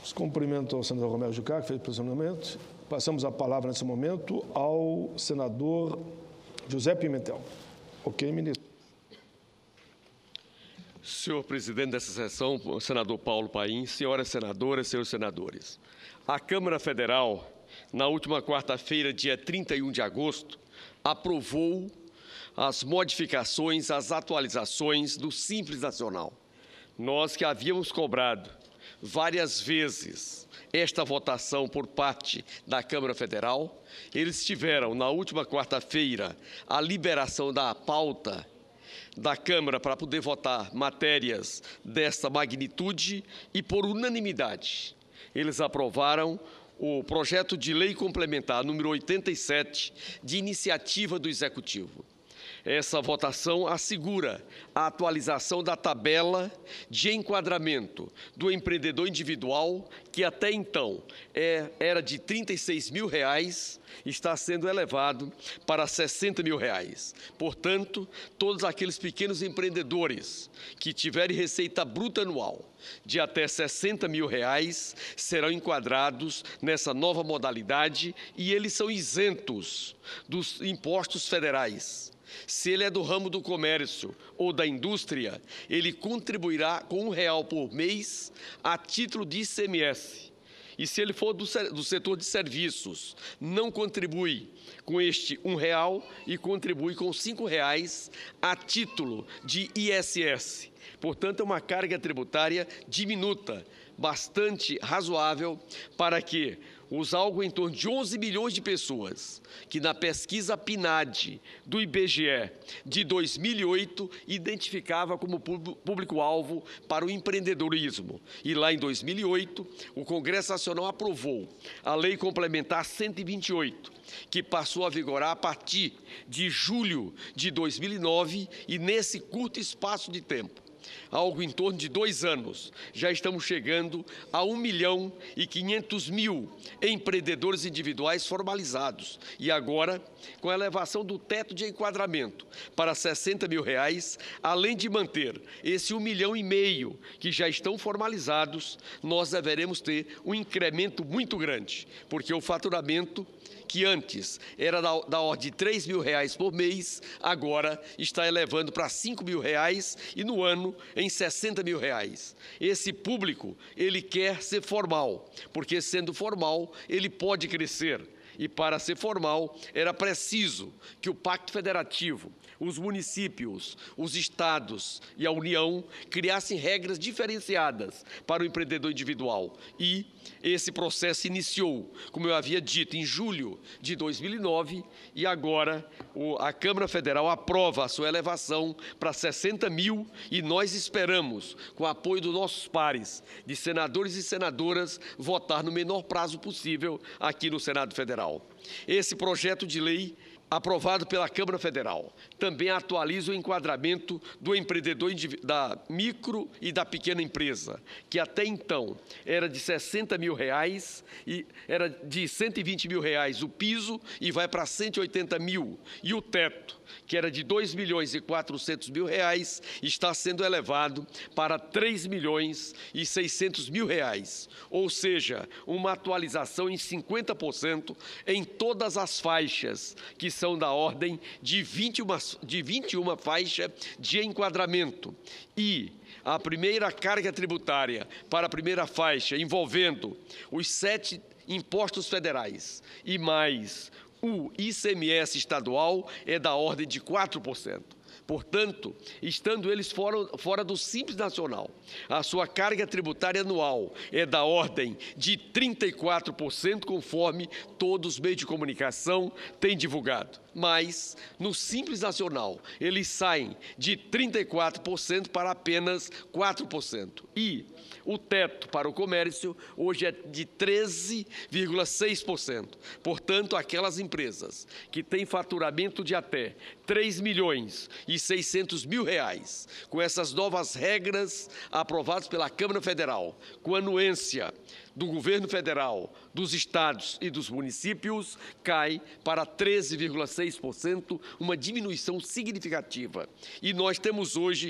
Cumprimento ao senador Romero Jucá, que fez o posicionamento. Passamos a palavra, nesse momento, ao senador José Pimentel. Ok, ministro. Senhor presidente dessa sessão, senador Paulo Paim, senhoras senadoras, senhores senadores. A Câmara Federal, na última quarta-feira, dia 31 de agosto, aprovou as modificações, as atualizações do Simples Nacional. Nós que havíamos cobrado várias vezes esta votação por parte da Câmara Federal, eles tiveram, na última quarta-feira, a liberação da pauta da Câmara para poder votar matérias desta magnitude e, por unanimidade, eles aprovaram o projeto de lei complementar número 87 de iniciativa do Executivo. Essa votação assegura a atualização da tabela de enquadramento do empreendedor individual, que até então era de R$ 36.000, está sendo elevado para R$ 60.000. Portanto, todos aqueles pequenos empreendedores que tiverem receita bruta anual de até R$ 60.000 serão enquadrados nessa nova modalidade e eles são isentos dos impostos federais. Se ele é do ramo do comércio ou da indústria, ele contribuirá com R$1 por mês a título de ICMS. E se ele for do setor de serviços, não contribui com este R$1 e contribui com R$5 a título de ISS. Portanto, é uma carga tributária diminuta, bastante razoável, para que os algo em torno de 11 milhões de pessoas que na pesquisa PNAD do IBGE de 2008 identificava como público-alvo para o empreendedorismo. E lá em 2008, o Congresso Nacional aprovou a Lei Complementar 128, que passou a vigorar a partir de julho de 2009 e nesse curto espaço de tempo, algo em torno de 2 anos, já estamos chegando a 1.500.000 empreendedores individuais formalizados. E agora, com a elevação do teto de enquadramento para R$ 60.000, além de manter esse 1,5 milhão que já estão formalizados, nós deveremos ter um incremento muito grande, porque o faturamento que antes era da ordem de R$ 3.000 por mês, agora está elevando para R$ 5.000 e no ano em R$ 60.000. Esse público, ele quer ser formal, porque sendo formal, ele pode crescer. E para ser formal, era preciso que o Pacto Federativo, os municípios, os estados e a União criassem regras diferenciadas para o empreendedor individual. E esse processo iniciou, como eu havia dito, em julho de 2009 e agora a Câmara Federal aprova a sua elevação para 60.000 e nós esperamos, com o apoio dos nossos pares, de senadores e senadoras, votar no menor prazo possível aqui no Senado Federal. Esse projeto de lei aprovado pela Câmara Federal também atualiza o enquadramento do empreendedor da micro e da pequena empresa, que até então era de R$ 60.000 e era de R$ 120.000 o piso e vai para R$ 180.000 e o teto, que era de R$ 2.400.000, está sendo elevado para R$ 3.600.000, ou seja, uma atualização em 50% em todas as faixas, que são da ordem de 21 faixas de enquadramento. E a primeira carga tributária para a primeira faixa, envolvendo os 7 impostos federais e mais o ICMS estadual, é da ordem de 4%. Portanto, estando eles fora do Simples Nacional, a sua carga tributária anual é da ordem de 34%, conforme todos os meios de comunicação têm divulgado. Mas, no Simples Nacional, eles saem de 34% para apenas 4%. E o teto para o comércio hoje é de 13,6%. Portanto, aquelas empresas que têm faturamento de até R$3.600.000, com essas novas regras aprovadas pela Câmara Federal, com anuência do governo federal, dos estados e dos municípios, cai para 13,6%, uma diminuição significativa. E nós temos hoje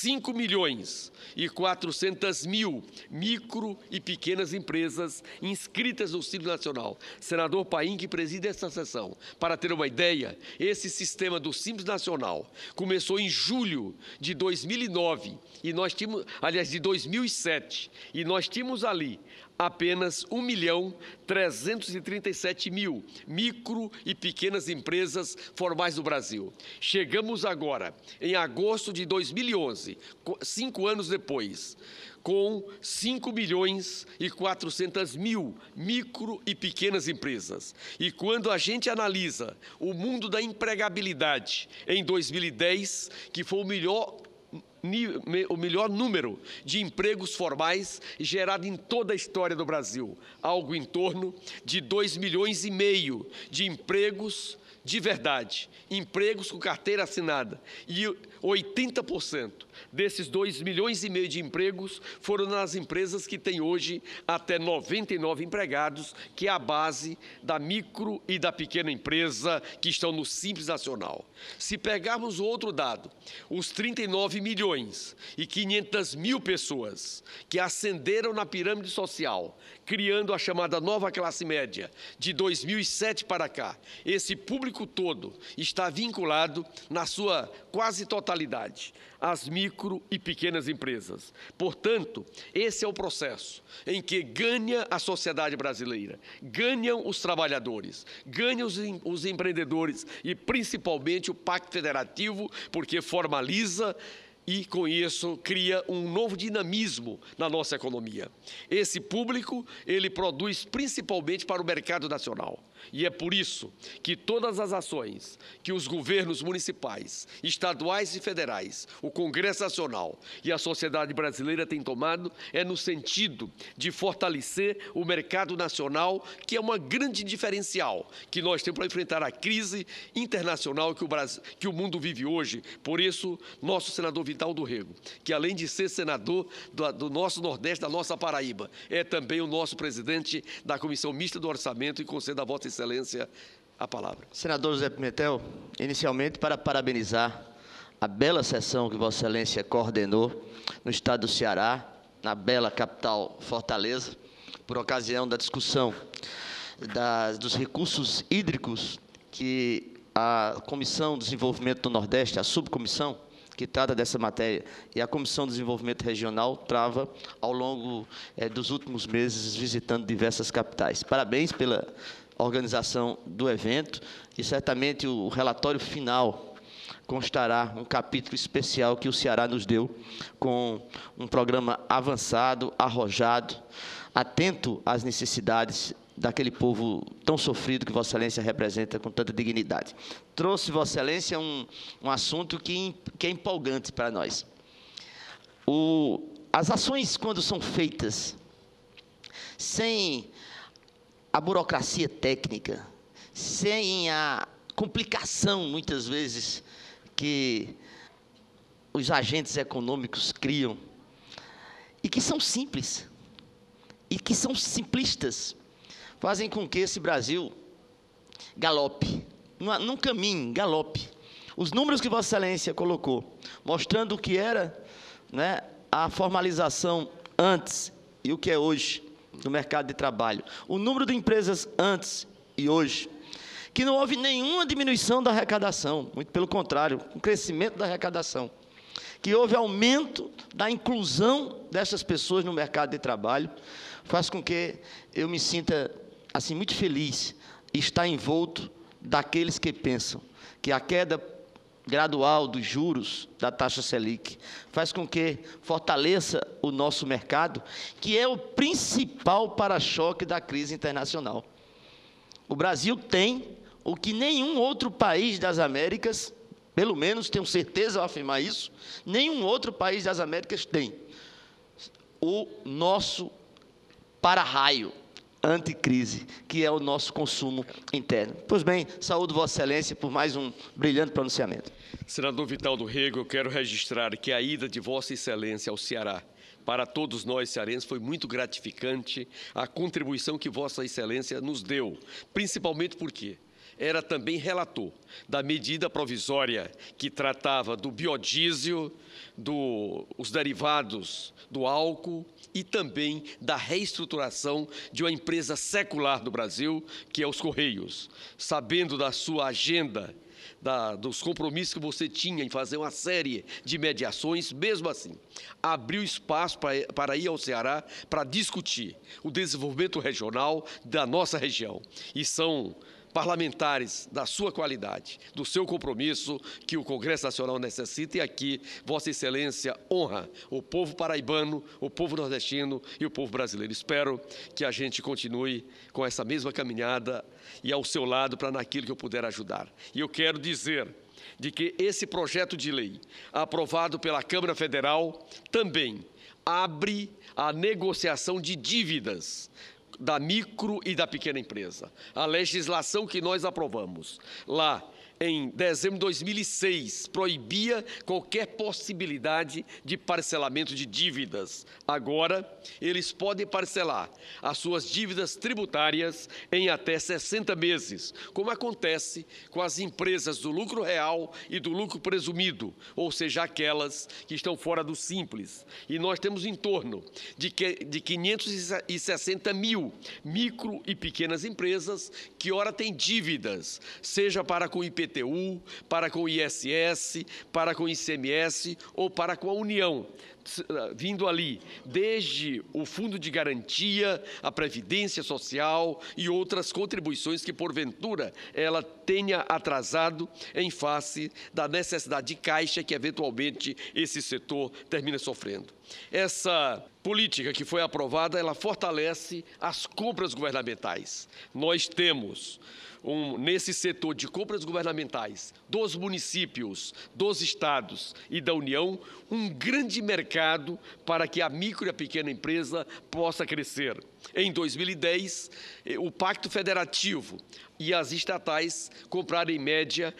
5.400.000 micro e pequenas empresas inscritas no Simples Nacional. Senador Paim, que preside esta sessão. Para ter uma ideia, esse sistema do Simples Nacional começou em julho de 2009, e nós tínhamos, aliás, de 2007, e nós tínhamos ali apenas 1.337.000 micro e pequenas empresas formais do Brasil. Chegamos agora, em agosto de 2011, 5 anos depois, com 5.400.000 micro e pequenas empresas. E quando a gente analisa o mundo da empregabilidade em 2010, que foi o melhor número de empregos formais gerado em toda a história do Brasil, algo em torno de 2,5 milhões de empregos de verdade, empregos com carteira assinada, e 80% desses 2,5 milhões de empregos foram nas empresas que têm hoje até 99 empregados, que é a base da micro e da pequena empresa que estão no Simples Nacional. Se pegarmos o outro dado, os 39.500.000 pessoas que ascenderam na pirâmide social, criando a chamada nova classe média de 2007 para cá, esse público todo está vinculado, na sua quase totalidade, às micro e pequenas empresas. Portanto, esse é o processo em que ganha a sociedade brasileira, ganham os trabalhadores, ganham os empreendedores e, principalmente, o Pacto Federativo, porque formaliza e, com isso, cria um novo dinamismo na nossa economia. Esse público, ele produz principalmente para o mercado nacional. E é por isso que todas as ações que os governos municipais, estaduais e federais, o Congresso Nacional e a sociedade brasileira têm tomado é no sentido de fortalecer o mercado nacional, que é uma grande diferencial que nós temos para enfrentar a crise internacional que o mundo vive hoje. Por isso, nosso senador Vital do Rego, que além de ser senador do nosso Nordeste, da nossa Paraíba, é também o nosso presidente da Comissão Mista do Orçamento, e conceda a Vossa Excelência a palavra. Senador José Pimentel, inicialmente para parabenizar a bela sessão que Vossa Excelência coordenou no estado do Ceará, na bela capital Fortaleza, por ocasião da discussão dos recursos hídricos que a Comissão de Desenvolvimento do Nordeste, a subcomissão que trata dessa matéria, e a Comissão de Desenvolvimento Regional trava ao longo dos últimos meses, visitando diversas capitais. Parabéns pela organização do evento, e certamente o relatório final constará um capítulo especial que o Ceará nos deu, com um programa avançado, arrojado, atento às necessidades daquele povo tão sofrido que Vossa Excelência representa com tanta dignidade. Trouxe Vossa Excelência um assunto que é empolgante para nós. As ações, quando são feitas sem a burocracia técnica, sem a complicação, muitas vezes, que os agentes econômicos criam, e que são simples, e que são simplistas, fazem com que esse Brasil galope, num caminho, galope. Os números que Vossa Excelência colocou, mostrando o que era, né, a formalização antes e o que é hoje no mercado de trabalho, o número de empresas antes e hoje, que não houve nenhuma diminuição da arrecadação, muito pelo contrário, um crescimento da arrecadação, que houve aumento da inclusão dessas pessoas no mercado de trabalho, faz com que eu me sinta assim muito feliz e estar envolto daqueles que pensam que a queda gradual dos juros da taxa Selic faz com que fortaleça o nosso mercado, que é o principal para-choque da crise internacional. O Brasil tem o que nenhum outro país das Américas, pelo menos tenho certeza ao afirmar isso, nenhum outro país das Américas tem: o nosso para-raio, anticrise, que é o nosso consumo interno. Pois bem, saúdo Vossa Excelência por mais um brilhante pronunciamento. Senador Vital do Rego, eu quero registrar que a ida de Vossa Excelência ao Ceará, para todos nós cearenses, foi muito gratificante a contribuição que Vossa Excelência nos deu, principalmente porque era também relator da medida provisória que tratava do biodiesel, dos derivados do álcool e também da reestruturação de uma empresa secular do Brasil, que é os Correios. Sabendo da sua agenda, dos compromissos que você tinha em fazer uma série de mediações, mesmo assim, abriu espaço para ir ao Ceará para discutir o desenvolvimento regional da nossa região. E são parlamentares da sua qualidade, do seu compromisso que o Congresso Nacional necessita, e aqui Vossa Excelência honra o povo paraibano, o povo nordestino e o povo brasileiro. Espero que a gente continue com essa mesma caminhada e ao seu lado para naquilo que eu puder ajudar. E eu quero dizer de que esse projeto de lei aprovado pela Câmara Federal também abre a negociação de dívidas da micro e da pequena empresa. A legislação que nós aprovamos lá em dezembro de 2006 proibia qualquer possibilidade de parcelamento de dívidas. Agora, eles podem parcelar as suas dívidas tributárias em até 60 meses, como acontece com as empresas do lucro real e do lucro presumido, ou seja, aquelas que estão fora do Simples. E nós temos em torno de 560 mil micro e pequenas empresas que ora têm dívidas, seja para com o IPTU, para com o ISS, para com o ICMS ou para com a União, vindo ali desde o Fundo de Garantia, a Previdência Social e outras contribuições que, porventura, ela tenha atrasado em face da necessidade de caixa que, eventualmente, esse setor termina sofrendo. Essa política que foi aprovada, ela fortalece as compras governamentais. Nós temos nesse setor de compras governamentais dos municípios, dos estados e da União, um grande mercado para que a micro e a pequena empresa possa crescer. Em 2010, o Pacto Federativo e as estatais compraram, em média,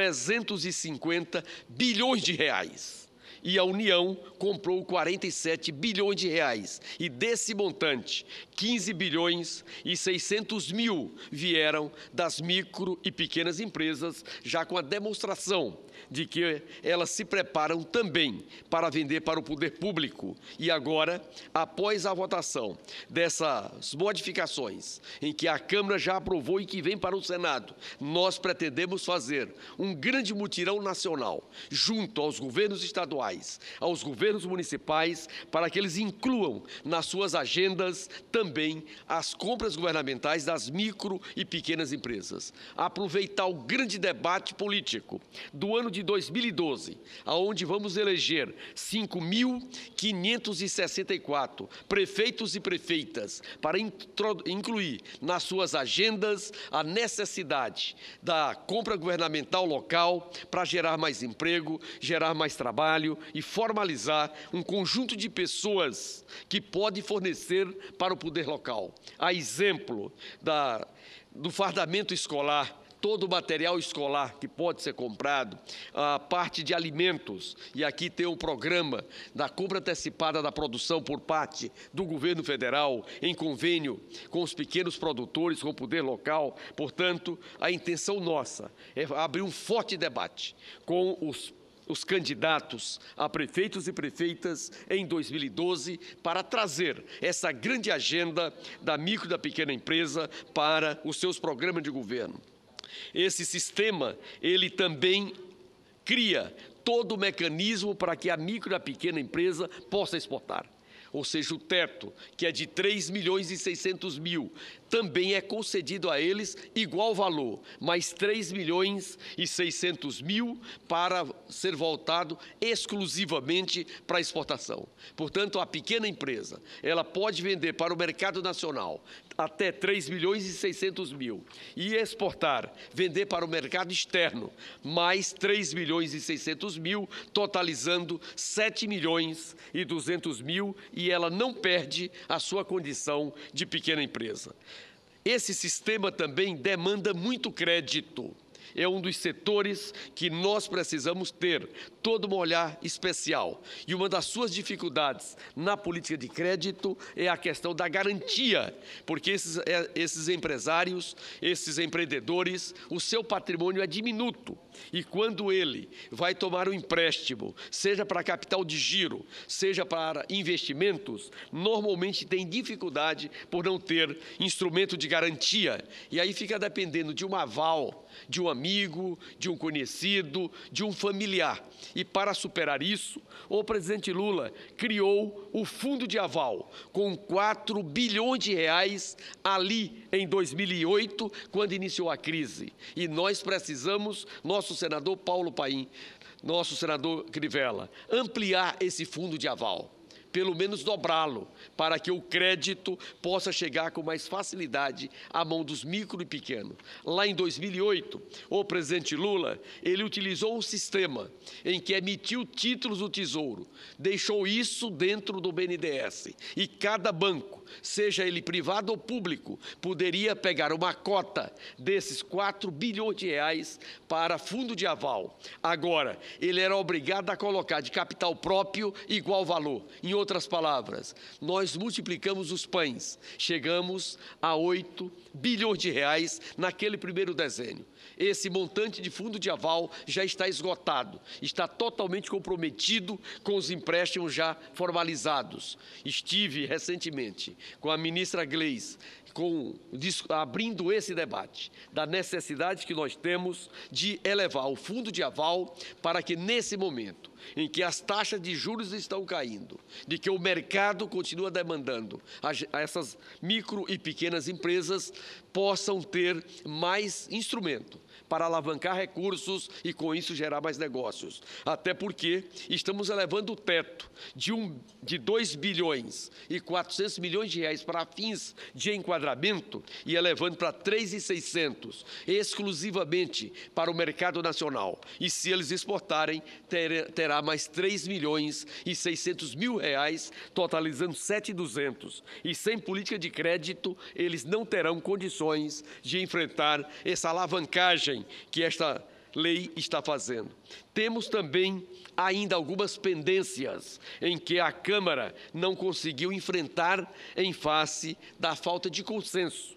350 bilhões de reais. E a União comprou 47 bilhões de reais. E desse montante, 15 bilhões e 600 mil vieram das micro e pequenas empresas, já com a demonstração de que elas se preparam também para vender para o poder público. E agora, após a votação dessas modificações, em que a Câmara já aprovou e que vem para o Senado, nós pretendemos fazer um grande mutirão nacional, junto aos governos estaduais, aos governos municipais, para que eles incluam nas suas agendas também as compras governamentais das micro e pequenas empresas. Aproveitar o grande debate político do ano de 2012, aonde vamos eleger 5.564 prefeitos e prefeitas, para incluir nas suas agendas a necessidade da compra governamental local para gerar mais emprego, gerar mais trabalho e formalizar um conjunto de pessoas que pode fornecer para o poder local. A exemplo do fardamento escolar, todo o material escolar que pode ser comprado, a parte de alimentos, e aqui tem um programa da compra antecipada da produção por parte do governo federal, em convênio com os pequenos produtores, com o poder local. Portanto, a intenção nossa é abrir um forte debate com os candidatos a prefeitos e prefeitas em 2012 para trazer essa grande agenda da micro e da pequena empresa para os seus programas de governo. Esse sistema, ele também cria todo o mecanismo para que a micro e a pequena empresa possa exportar. Ou seja, o teto, que é de 3 milhões e 600 mil, também é concedido a eles igual valor, mais 3 milhões e 600 mil para ser voltado exclusivamente para a exportação. Portanto, a pequena empresa, ela pode vender para o mercado nacional até 3 milhões e 600 mil e exportar, vender para o mercado externo, mais 3 milhões e 600 mil, totalizando 7 milhões e 200 mil, e e ela não perde a sua condição de pequena empresa. Esse sistema também demanda muito crédito. É um dos setores que nós precisamos ter todo um olhar especial. E uma das suas dificuldades na política de crédito é a questão da garantia, porque esses empresários, esses empreendedores, o seu patrimônio é diminuto. E quando ele vai tomar um empréstimo, seja para capital de giro, seja para investimentos, normalmente tem dificuldade por não ter instrumento de garantia. E aí fica dependendo de um aval, de um amigo, de um conhecido, de um familiar. E para superar isso, o presidente Lula criou o Fundo de Aval, com 4 bilhões de reais ali em 2008, quando iniciou a crise. E nós precisamos, nosso senador Paulo Paim, nosso senador Crivella, ampliar esse fundo de aval, pelo menos dobrá-lo, para que o crédito possa chegar com mais facilidade à mão dos micro e pequenos. Lá em 2008, o presidente Lula, ele utilizou um sistema em que emitiu títulos do Tesouro, deixou isso dentro do BNDES, e cada banco, seja ele privado ou público, poderia pegar uma cota desses 4 bilhões de reais para fundo de aval. Agora, ele era obrigado a colocar de capital próprio igual valor. Em outras palavras, nós multiplicamos os pães, chegamos a 8 bilhões de reais naquele primeiro desenho. Esse montante de fundo de aval já está esgotado, está totalmente comprometido com os empréstimos já formalizados. Estive recentemente com a ministra Gleisi, abrindo esse debate da necessidade que nós temos de elevar o fundo de aval para que, nesse momento em que as taxas de juros estão caindo, de que o mercado continua demandando, essas micro e pequenas empresas possam ter mais instrumento para alavancar recursos e, com isso, gerar mais negócios. Até porque estamos elevando o teto de 2 bilhões e 400 milhões de reais para fins de enquadramento e elevando para 3.600, exclusivamente para o mercado nacional. E se eles exportarem, terá mais 3 milhões e 600 mil reais, totalizando 7.200. E sem política de crédito, eles não terão condições de enfrentar essa alavancagem que esta lei está fazendo. Temos também ainda algumas pendências em que a Câmara não conseguiu enfrentar em face da falta de consenso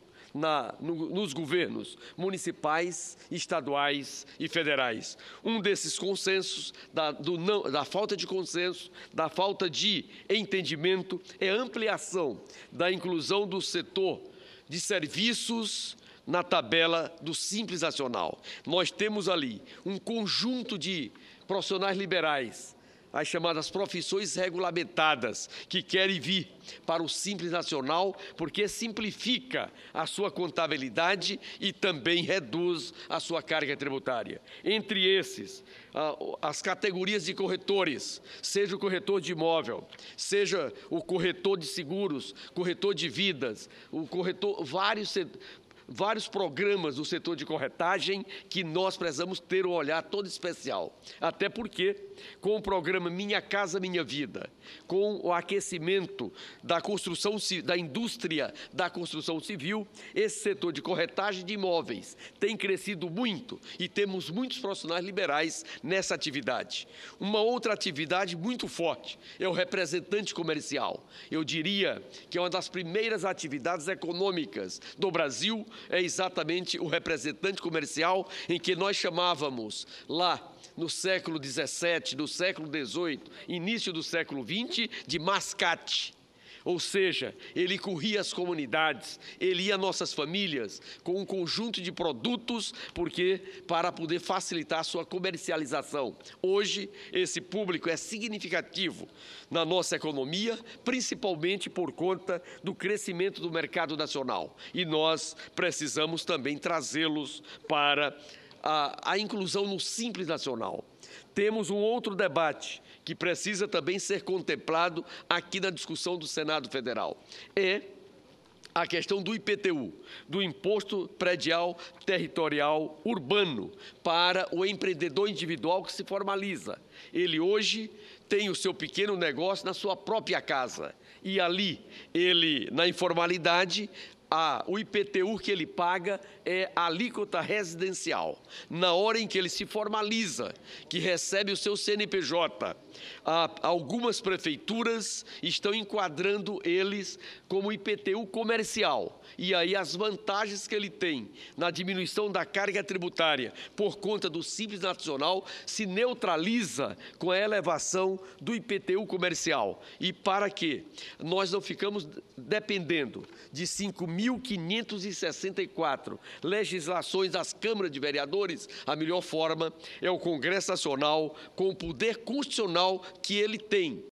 nos governos municipais, estaduais e federais. Um desses consensos, da falta de consenso, da falta de entendimento, é a ampliação da inclusão do setor de serviços na tabela do Simples Nacional. Nós temos ali um conjunto de profissionais liberais, as chamadas profissões regulamentadas, que querem vir para o Simples Nacional, porque simplifica a sua contabilidade e também reduz a sua carga tributária. Entre esses, as categorias de corretores, seja o corretor de imóvel, seja o corretor de seguros, corretor de vidas, o corretor, vários programas do setor de corretagem que nós precisamos ter um olhar todo especial. Até porque, com o programa Minha Casa Minha Vida, com o aquecimento da construção, da indústria da construção civil, esse setor de corretagem de imóveis tem crescido muito e temos muitos profissionais liberais nessa atividade. Uma outra atividade muito forte é o representante comercial. Eu diria que é uma das primeiras atividades econômicas do Brasil, é exatamente o representante comercial, em que nós chamávamos lá no século XVII, no século XVIII, início do século XX, de mascate. Ou seja, ele corria as comunidades, ele ia às nossas famílias com um conjunto de produtos, para poder facilitar a sua comercialização. Hoje, esse público é significativo na nossa economia, principalmente por conta do crescimento do mercado nacional. E nós precisamos também trazê-los para a inclusão no Simples Nacional. Temos um outro debate que precisa também ser contemplado aqui na discussão do Senado Federal. É a questão do IPTU, do Imposto Predial Territorial Urbano, para o empreendedor individual que se formaliza. Ele hoje tem o seu pequeno negócio na sua própria casa. e ali ele, na informalidade, o IPTU que ele paga é a alíquota residencial. Na hora em que ele se formaliza, que recebe o seu CNPJ, algumas prefeituras estão enquadrando eles como IPTU comercial. E aí as vantagens que ele tem na diminuição da carga tributária por conta do Simples Nacional se neutraliza com a elevação do IPTU comercial. E para que nós não ficamos dependendo de 5.564 legislações das câmaras de vereadores, a melhor forma é o Congresso Nacional, com o poder constitucional que ele tem,